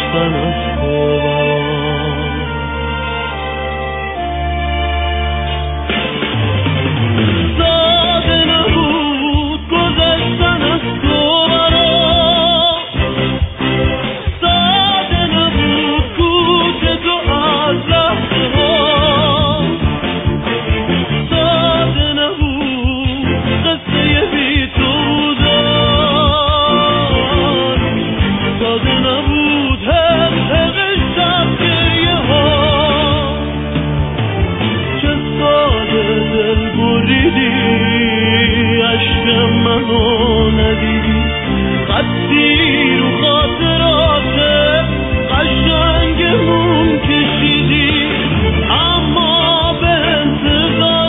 گذشتن از خبران. ساده نبود گذشتن از خبران، ساده نبود کوچه تو از لحظه ها، ساده نبود قصه بی تو بودن، ساده نبود حق شب گریه ها. چه ساده دل بریدی عشق منو ندیدی، خطی رو خاطرات قشنگمون کشیدی، اما به انتظار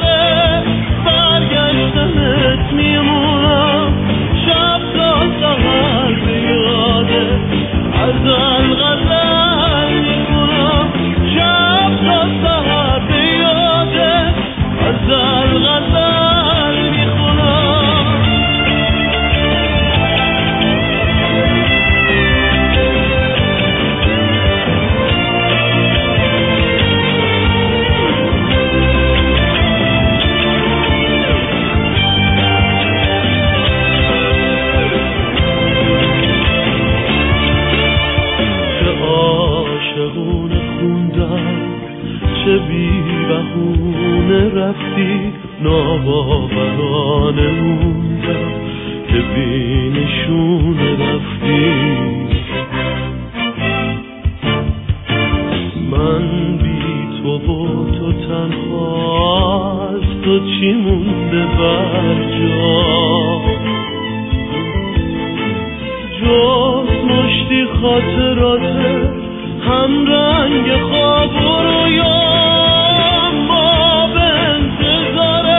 برگشتنت میمونم شب تا سحر به یاده غزل غزل میکنم، شب تا سحر به یاده غزل غزل میخونم. چه عاشقونه خوندم، چه بی بهونه رفتی، ناباورانه موندم که بی نشونه رفتی. من بی تو و تو تنها، از تو چی مونده بر جا، جز مشتی خاطرات هم رنگ خواب و رویا، ما به انتظار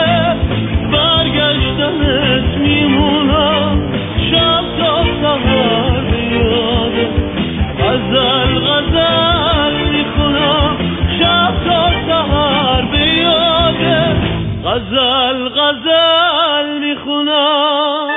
برگشتنت میمونم شب تا سحر به یاده غزل غزل میخونم، شب تا سحر به یاده غزل غزل میخونم.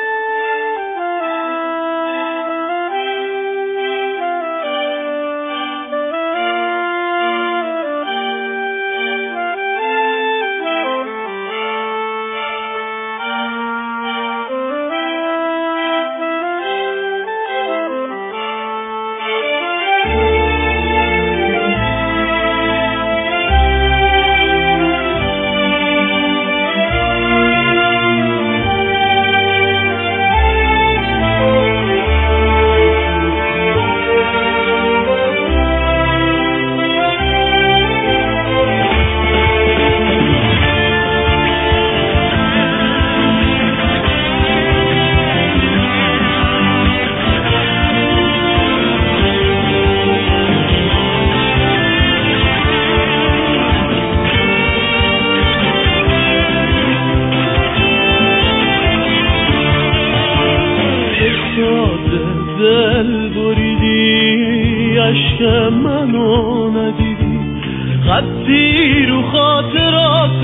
دل بریدی عشق منو ندیدی، خطی رو خاطرات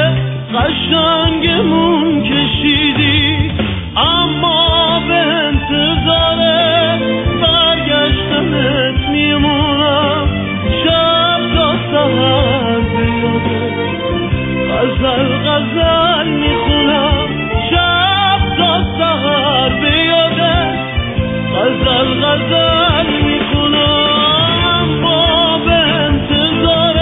قشنگمون کشیدی، اما به انتظار برگشتنت میمونم شب تا سحر به یاده غزل غزل میخونم، شب تا سحر به یاده غزل غزل میخونم، با به انتظار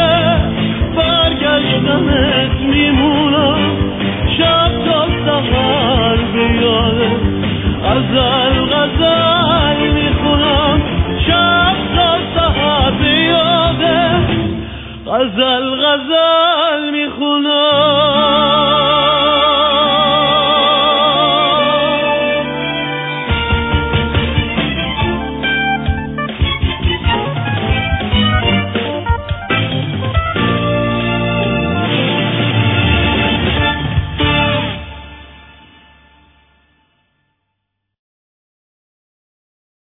برگشتنت میمونم شب تا سحر به یاده غزل غزل میخونم، شب تا سحر به یاده غزل غزل میخونم.